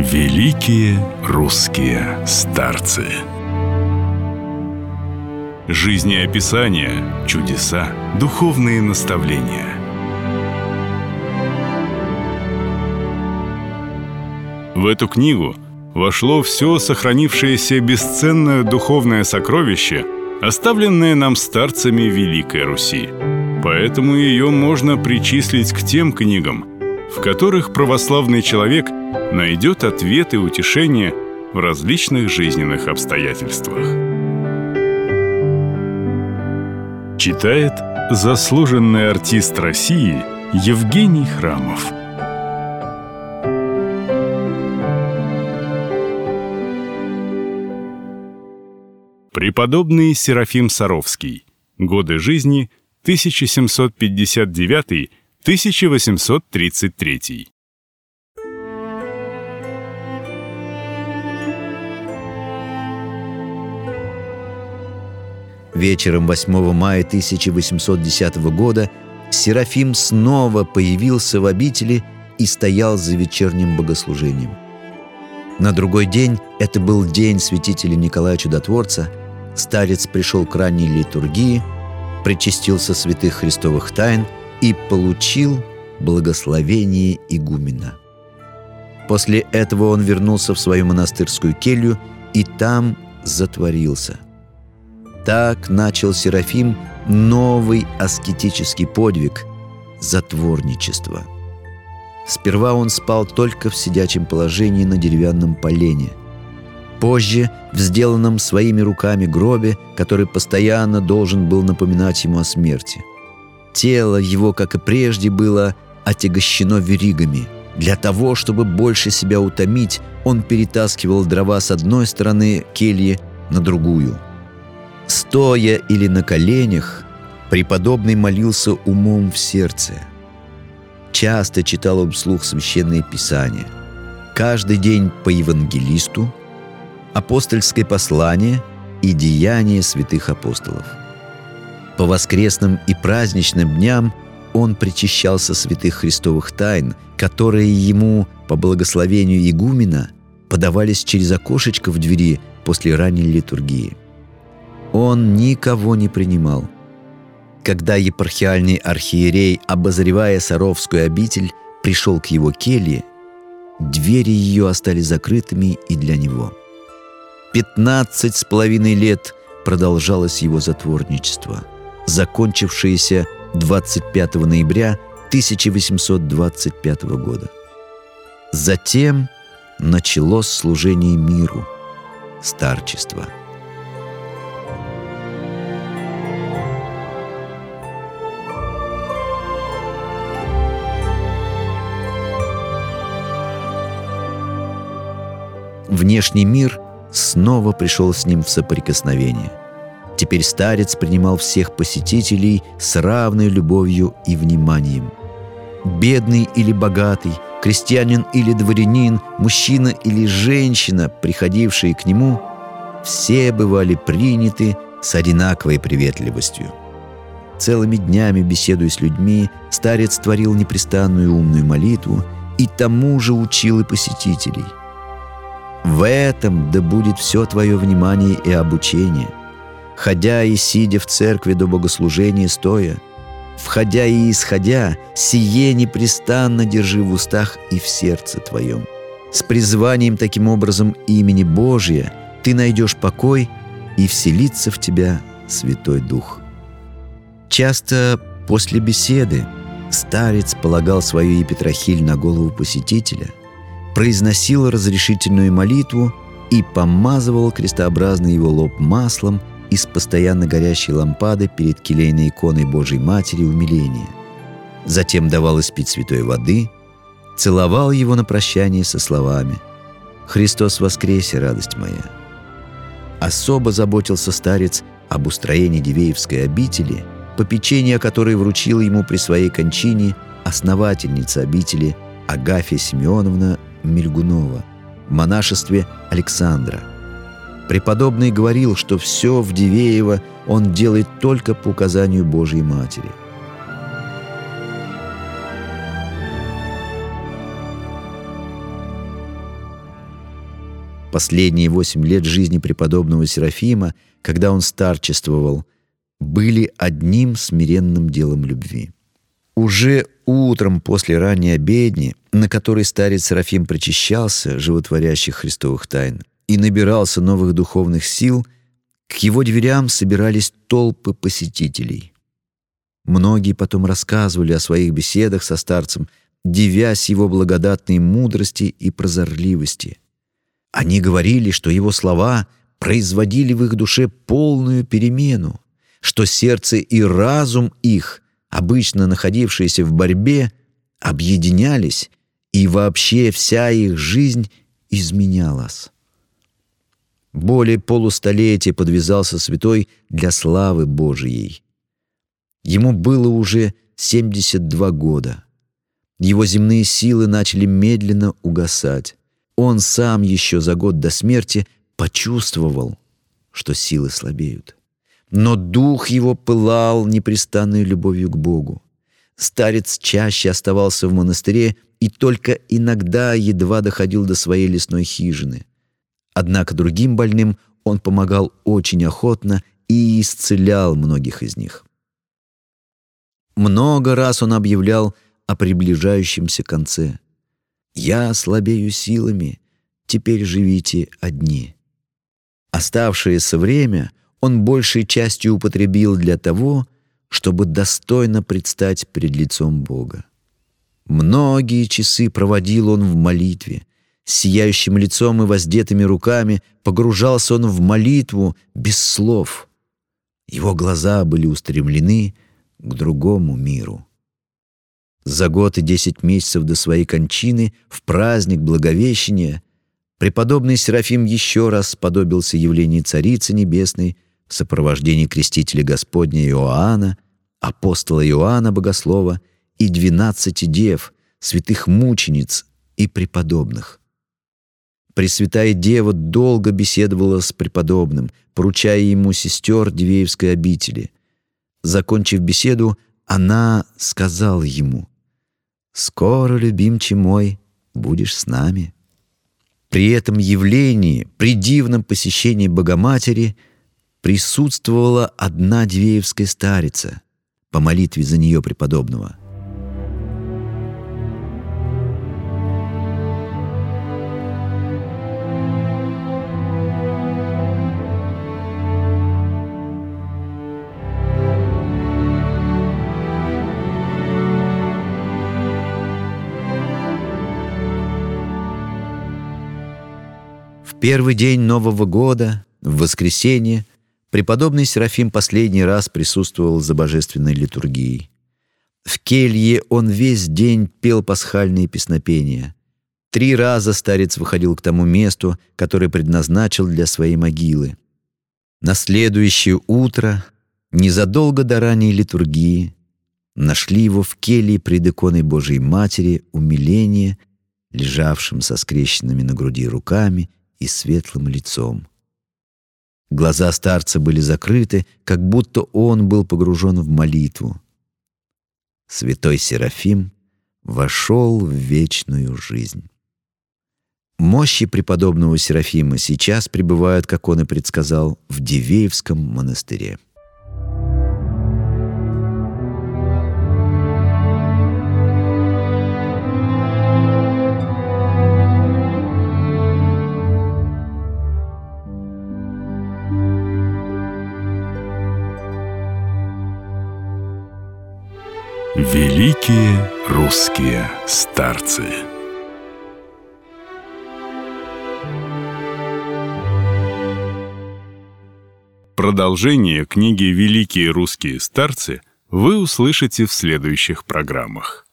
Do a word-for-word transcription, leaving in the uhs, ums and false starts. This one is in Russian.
Великие русские старцы. Жизнеописания, чудеса, духовные наставления. В эту книгу вошло все сохранившееся бесценное духовное сокровище, оставленное нам старцами Великой Руси. Поэтому ее можно причислить к тем книгам, в которых православный человек найдет ответ и утешение в различных жизненных обстоятельствах. Читает заслуженный артист России Евгений Храмов. Преподобный Серафим Саровский. Годы жизни тысяча семьсот пятьдесят девятый — тысяча восемьсот тридцать третий. Вечером восьмого мая тысяча восемьсот десятого года Серафим снова появился в обители и стоял за вечерним богослужением. На другой день, это был день святителя Николая Чудотворца, старец пришел к ранней литургии, причастился святых христовых тайн и получил благословение игумена. После этого он вернулся в свою монастырскую келью и там затворился. Так начал Серафим новый аскетический подвиг – затворничество. Сперва он спал только в сидячем положении на деревянном полене. Позже в сделанном своими руками гробе, который постоянно должен был напоминать ему о смерти. Тело его, как и прежде, было отягощено веригами. Для того, чтобы больше себя утомить, он перетаскивал дрова с одной стороны кельи на другую. Стоя или на коленях, преподобный молился умом в сердце. Часто читал он вслух священные писания. Каждый день по евангелисту, апостольское послание и деяния святых апостолов. По воскресным и праздничным дням он причащался святых христовых тайн, которые ему, по благословению игумена, подавались через окошечко в двери после ранней литургии. Он никого не принимал. Когда епархиальный архиерей, обозревая Саровскую обитель, пришел к его келье, двери ее остались закрытыми и для него. Пятнадцать с половиной лет продолжалось его затворничество, закончившееся двадцать пятого ноября тысяча восемьсот двадцать пятого года. Затем началось служение миру, старчество. Внешний мир снова пришел с ним в соприкосновение. Теперь старец принимал всех посетителей с равной любовью и вниманием. Бедный или богатый, крестьянин или дворянин, мужчина или женщина, приходившие к нему, все бывали приняты с одинаковой приветливостью. Целыми днями, беседуя с людьми, старец творил непрестанную умную молитву и тому же учил и посетителей. В этом да будет все твое внимание и обучение. Ходя и сидя в церкви до богослужения стоя, входя и исходя, сие непрестанно держи в устах и в сердце твоем. С призванием таким образом имени Божия ты найдешь покой, и вселится в тебя Святой Дух. Часто после беседы старец полагал свою епитрахиль на голову посетителя, произносил разрешительную молитву и помазывал крестообразный его лоб маслом из постоянно горящей лампады перед келейной иконой Божией Матери умиления. Затем давал испить святой воды, целовал его на прощание со словами: «Христос воскресе, радость моя». Особо заботился старец об устроении Дивеевской обители, попечение о которой вручила ему при своей кончине основательница обители Агафья Симеоновна Мельгунова в монашестве Александра. Преподобный говорил, что все в Дивеево он делает только по указанию Божией Матери. Последние восемь лет жизни преподобного Серафима, когда он старчествовал, были одним смиренным делом любви. Уже утром после ранней обедни, на которой старец Серафим причащался животворящих христовых тайн и набирался новых духовных сил, к его дверям собирались толпы посетителей. Многие потом рассказывали о своих беседах со старцем, дивясь его благодатной мудрости и прозорливости. Они говорили, что его слова производили в их душе полную перемену, что сердце и разум их, обычно находившиеся в борьбе, объединялись, и вообще вся их жизнь изменялась. Более полустолетия подвязался святой для славы Божией. Ему было уже семьдесят два года. Его земные силы начали медленно угасать. Он сам еще за год до смерти почувствовал, что силы слабеют. Но дух его пылал непрестанной любовью к Богу. Старец чаще оставался в монастыре и только иногда едва доходил до своей лесной хижины. Однако другим больным он помогал очень охотно и исцелял многих из них. Много раз он объявлял о приближающемся конце. «Я слабею силами, теперь живите одни». Оставшееся время он большей частью употребил для того, чтобы достойно предстать пред лицом Бога. Многие часы проводил он в молитве. С сияющим лицом и воздетыми руками погружался он в молитву без слов. Его глаза были устремлены к другому миру. За год и десять месяцев до своей кончины, в праздник Благовещения, преподобный Серафим еще раз сподобился явлению Царицы Небесной в сопровождении крестителя Господня Иоанна, апостола Иоанна Богослова и двенадцати дев, святых мучениц и преподобных. Пресвятая Дева долго беседовала с преподобным, поручая ему сестер Дивеевской обители. Закончив беседу, она сказала ему: «Скоро, любимче мой, будешь с нами». При этом явлении, при дивном посещении Богоматери, присутствовала одна дивеевская старица по молитве за нее преподобного. В первый день Нового года, в воскресенье, преподобный Серафим последний раз присутствовал за божественной литургией. В келье он весь день пел пасхальные песнопения. Три раза старец выходил к тому месту, которое предназначил для своей могилы. На следующее утро, незадолго до ранней литургии, нашли его в келье пред иконой Божией Матери умиления, лежавшим со скрещенными на груди руками и светлым лицом. Глаза старца были закрыты, как будто он был погружен в молитву. Святой Серафим вошел в вечную жизнь. Мощи преподобного Серафима сейчас пребывают, как он и предсказал, в Дивеевском монастыре. Великие русские старцы. Продолжение книги «Великие русские старцы» вы услышите в следующих программах.